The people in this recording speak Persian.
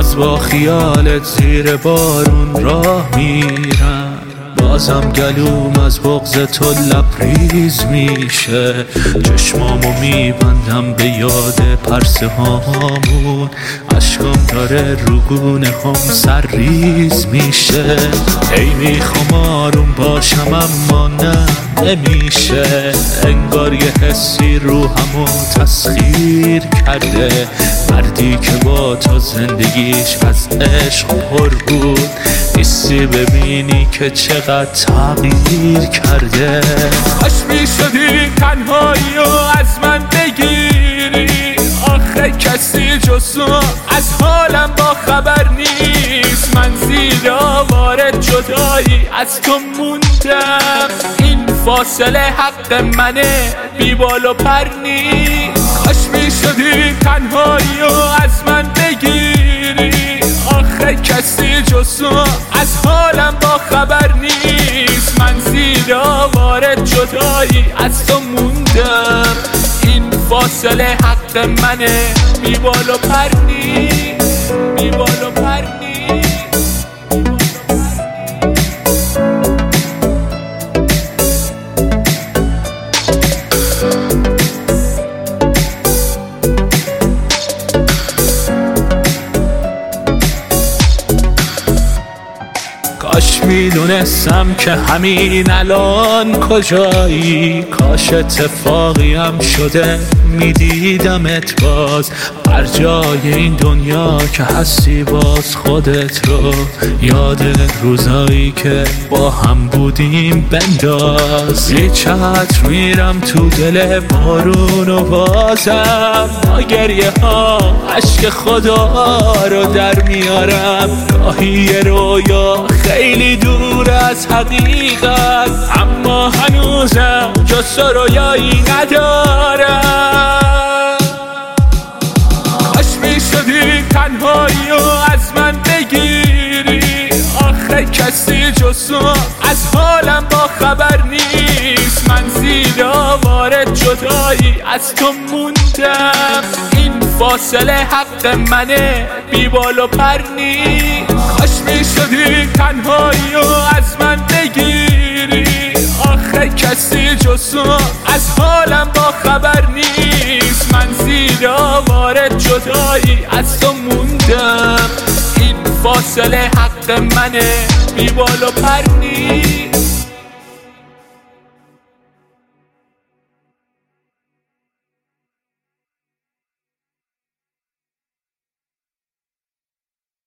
باز با خیالت زیر بارون راه میرم، بازم گلوم از بغض تو لبریز میشه. چشمامو میبندم به یاد پرسه هامون، عشقم داره روگونه هم سرریز میشه. ای میخوام آروم باشم اما نه نمیشه، انگار یه حسی روحمو تسخیر کرده. مردی که با تو زندگیش از عشق پر بود، نیستی ببینی که چقدر تغییر کرده. کاش میشدی تنهایی و از من بگیری، آخه کسی جز تو از حالم با خبر نیست. من زیر آوار جدایی از تو موندم، این فاصله حق منه بی بال و پر نیست. کاش میشدی تنهایی و از من بگیری، آخه کسی جز تو از حالم با خبر نیست. من زیر آوار جدایی از تو موندم، این فاصله حق منه بی بال و پر نیست، بی بال و پر نیست. کاش میدونستم که همین الان کجایی، کاش اتفاقی هم شده میدیدمت باز. هر جای این دنیا که هستی باز خودت رو یاد روزایی که با هم بودیم بنداز. یه چتر میرم تو دل بارون و بازم با گریه ها عشق خدا رو در میارم. گاهی یه رویا خیلی دور از حقیقت، اما هنوزم جز رویایی ندارم. کاش میشدی تنهایی و از من بگیری، آخه کسی جز تو از حالم با خبر نیست. من زیر آوار جدایی از تو موندم، این فاصله حق منه بی بال و پر نیست. کاش میشدی تنهایی و از من بگیری، آخه کسی جز تو از حالم با خبر نیست. من زیر آوار جدایی از تو موندم، این فاصله حق منه بی بال و پر نیست.